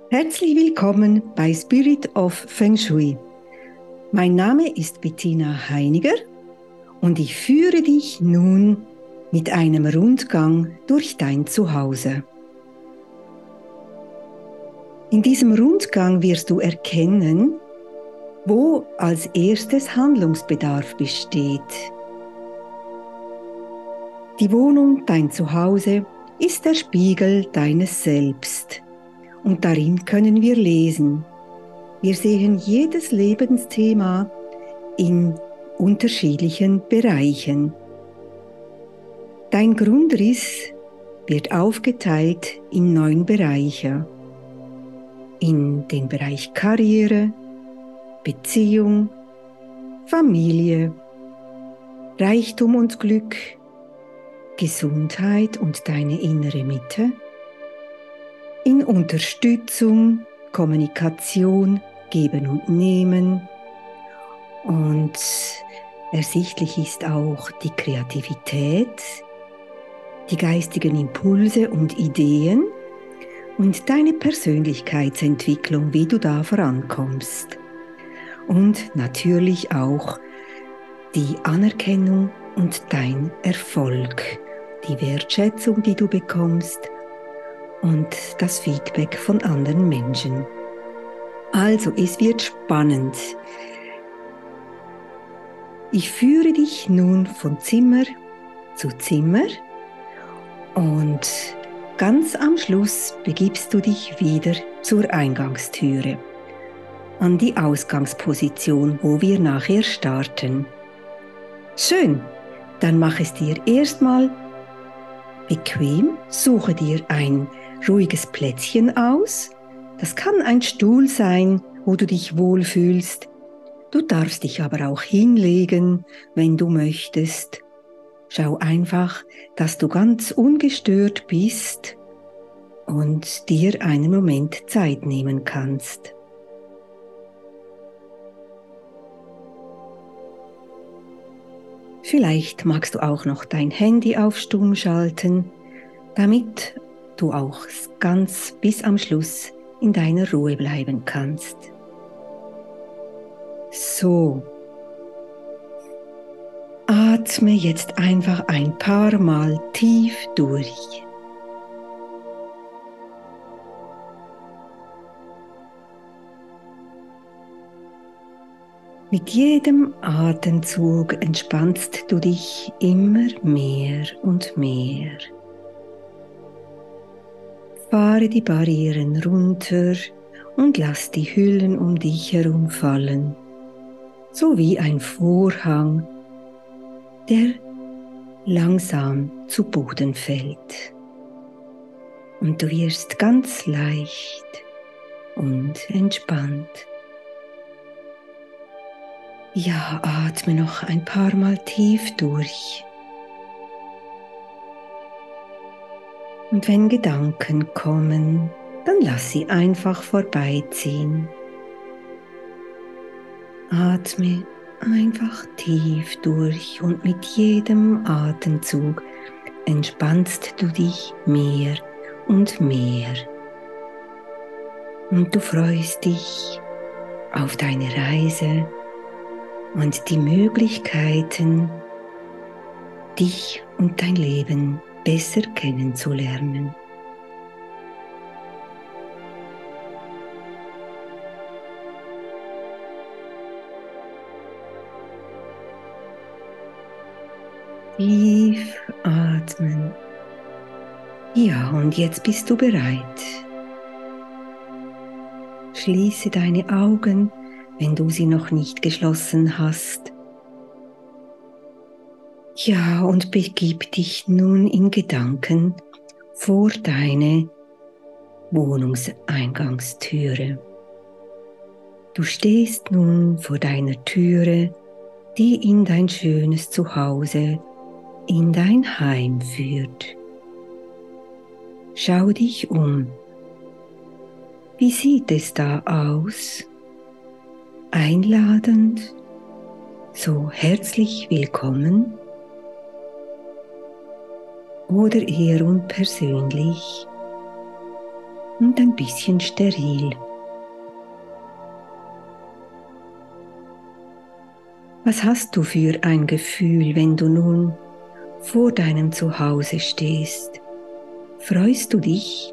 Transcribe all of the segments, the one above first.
Herzlich willkommen bei Spirit of Feng Shui. Mein Name ist Bettina Heiniger und ich führe dich nun mit einem Rundgang durch dein Zuhause. In diesem Rundgang wirst du erkennen, wo als erstes Handlungsbedarf besteht. Die Wohnung, dein Zuhause, ist der Spiegel deines Selbst. Und darin können wir lesen. Wir sehen jedes Lebensthema in unterschiedlichen Bereichen. Dein Grundriss wird aufgeteilt in 9 Bereiche. In den Bereich Karriere, Beziehung, Familie, Reichtum und Glück, Gesundheit und deine innere Mitte, in Unterstützung, Kommunikation, Geben und Nehmen, und ersichtlich ist auch die Kreativität, die geistigen Impulse und Ideen und deine Persönlichkeitsentwicklung, wie du da vorankommst. Und natürlich auch die Anerkennung und dein Erfolg, die Wertschätzung, die du bekommst, und das Feedback von anderen Menschen. Also, es wird spannend. Ich führe dich nun von Zimmer zu Zimmer und ganz am Schluss begibst du dich wieder zur Eingangstüre, an die Ausgangsposition, wo wir nachher starten. Schön, dann mach es dir erstmal bequem, suche dir ein ruhiges Plätzchen aus. Das kann ein Stuhl sein, wo du dich wohlfühlst. Du darfst dich aber auch hinlegen, wenn du möchtest. Schau einfach, dass du ganz ungestört bist und dir einen Moment Zeit nehmen kannst. Vielleicht magst du auch noch dein Handy auf Stumm schalten, damit du auch ganz bis am Schluss in deiner Ruhe bleiben kannst. So, atme jetzt einfach ein paar Mal tief durch. Mit jedem Atemzug entspannst du dich immer mehr und mehr. Fahre die Barrieren runter und lass die Hüllen um dich herum fallen, so wie ein Vorhang, der langsam zu Boden fällt. Und du wirst ganz leicht und entspannt. Ja, atme noch ein paar Mal tief durch. Und wenn Gedanken kommen, dann lass sie einfach vorbeiziehen. Atme einfach tief durch und mit jedem Atemzug entspannst du dich mehr und mehr. Und du freust dich auf deine Reise und die Möglichkeiten, dich und dein Leben besser kennenzulernen. Tief atmen. Ja, und jetzt bist du bereit. Schließe deine Augen, wenn du sie noch nicht geschlossen hast. Ja, und begib dich nun in Gedanken vor deine Wohnungseingangstüre. Du stehst nun vor deiner Türe, die in dein schönes Zuhause, in dein Heim führt. Schau dich um. Wie sieht es da aus? Einladend, so herzlich willkommen? Oder eher unpersönlich? und ein bisschen steril. Was hast du für ein Gefühl, wenn du nun vor deinem Zuhause stehst? Freust du dich?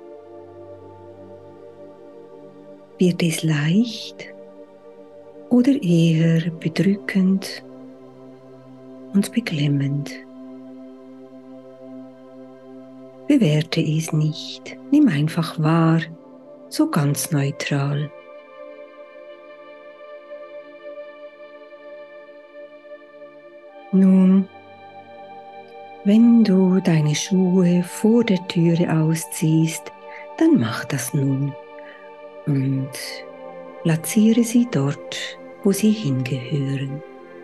Wird es leicht oder eher bedrückend und beklemmend? Bewerte es nicht, nimm einfach wahr, so ganz neutral. Nun, wenn du deine Schuhe vor der Türe ausziehst, dann mach das nun und platziere sie dort, wo sie hingehören.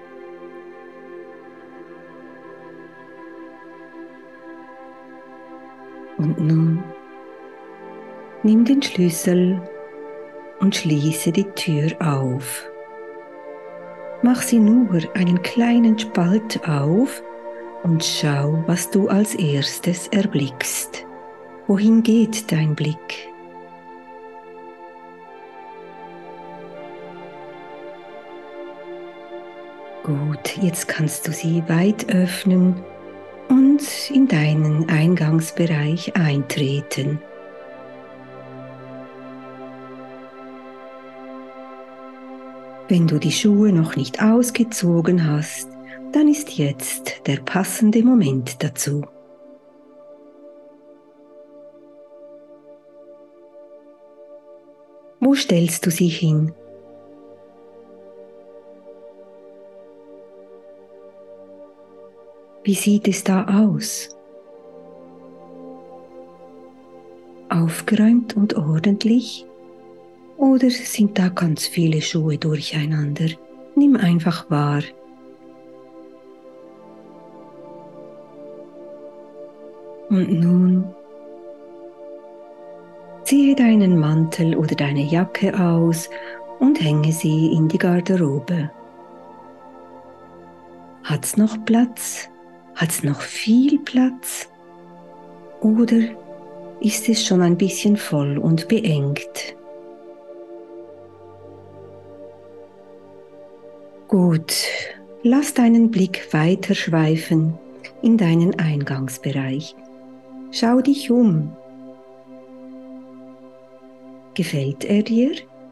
Und nun nimm den Schlüssel und schließe die Tür auf. Mach sie nur einen kleinen Spalt auf und schau, was du als erstes erblickst. Wohin geht dein Blick? Gut, jetzt kannst du sie weit öffnen und in deinen Eingangsbereich eintreten. Wenn du die Schuhe noch nicht ausgezogen hast, dann ist jetzt der passende Moment dazu. Wo stellst du sie hin? Wie sieht es da aus? Aufgeräumt und ordentlich? Oder sind da ganz viele Schuhe durcheinander? Nimm einfach wahr. Und nun ziehe deinen Mantel oder deine Jacke aus und hänge sie in die Garderobe. Hat's noch Platz? Hat's noch viel Platz? Oder ist es schon ein bisschen voll und beengt? Gut, lass deinen Blick weiter schweifen in deinen Eingangsbereich. Schau dich um. Gefällt er dir?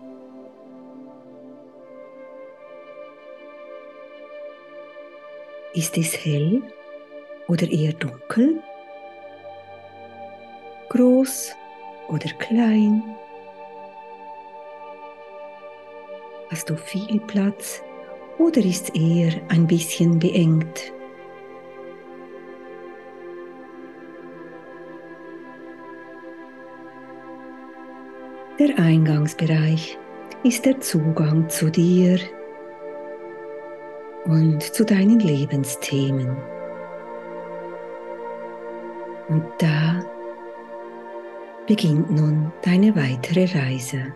Ist es hell oder eher dunkel? Groß oder klein? Hast du viel Platz oder ist es eher ein bisschen beengt? Der Eingangsbereich ist der Zugang zu dir und zu deinen Lebensthemen. Und da beginnt nun deine weitere Reise.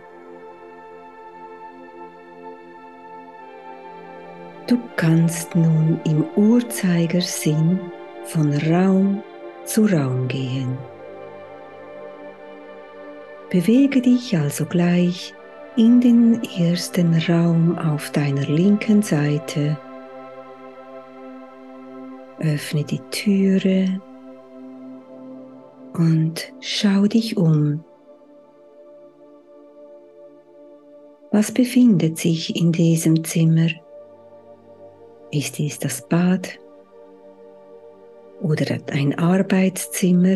Du kannst nun im Uhrzeigersinn von Raum zu Raum gehen. Bewege dich also gleich in den ersten Raum auf deiner linken Seite. Öffne die Türe und schau dich um. Was befindet sich in diesem Zimmer? Ist es das Bad oder ein Arbeitszimmer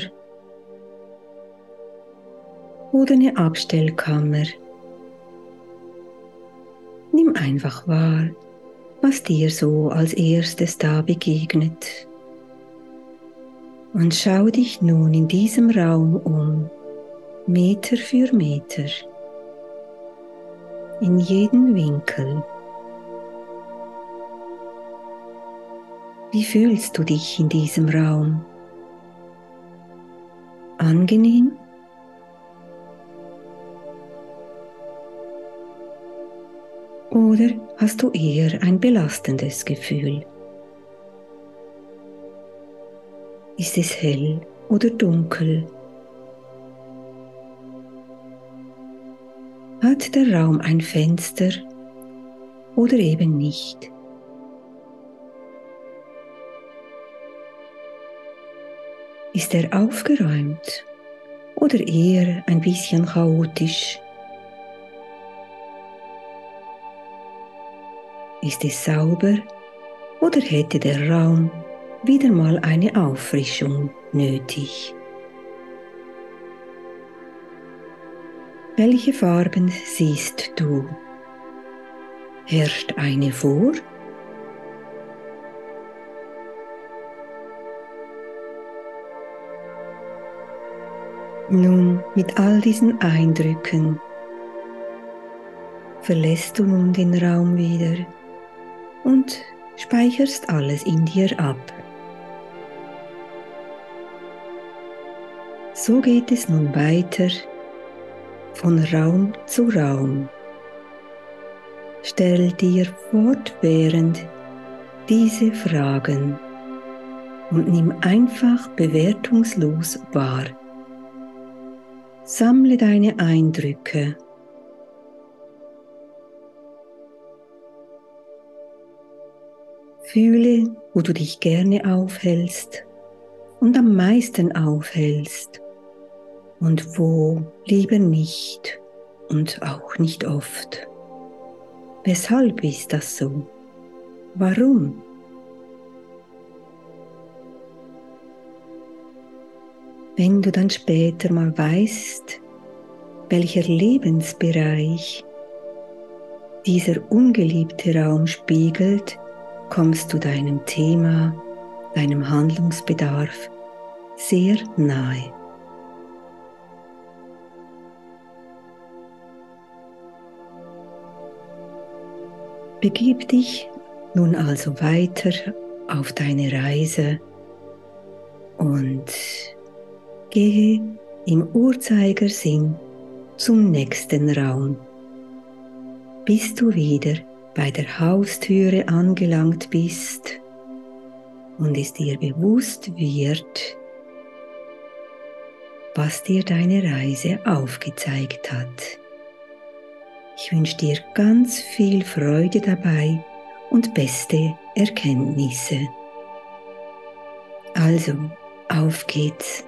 oder eine Abstellkammer? Nimm einfach wahr, was dir so als erstes da begegnet. Und schau dich nun in diesem Raum um, Meter für Meter, in jeden Winkel. Wie fühlst du dich in diesem Raum? Angenehm? Oder hast du eher ein belastendes Gefühl? Ist es hell oder dunkel? Hat der Raum ein Fenster oder eben nicht? Ist er aufgeräumt oder eher ein bisschen chaotisch? Ist es sauber oder hätte der Raum wieder mal eine Auffrischung nötig? Welche Farben siehst du? Herrscht eine vor? Nun, mit all diesen Eindrücken verlässt du nun den Raum wieder und speicherst alles in dir ab. So geht es nun weiter von Raum zu Raum. Stell dir fortwährend diese Fragen und nimm einfach bewertungslos wahr. Sammle deine Eindrücke. Fühle, wo du dich gerne aufhältst und am meisten aufhältst und wo lieber nicht und auch nicht oft. Weshalb ist das so? Warum? Wenn du dann später mal weißt, welcher Lebensbereich dieser ungeliebte Raum spiegelt, kommst du deinem Thema, deinem Handlungsbedarf sehr nahe. Begib dich nun also weiter auf deine Reise und gehe im Uhrzeigersinn zum nächsten Raum, bis du wieder bei der Haustüre angelangt bist und es dir bewusst wird, was dir deine Reise aufgezeigt hat. Ich wünsche dir ganz viel Freude dabei und beste Erkenntnisse. Also, auf geht's.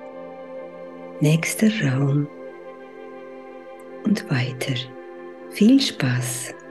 Nächster Raum und weiter. Viel Spaß!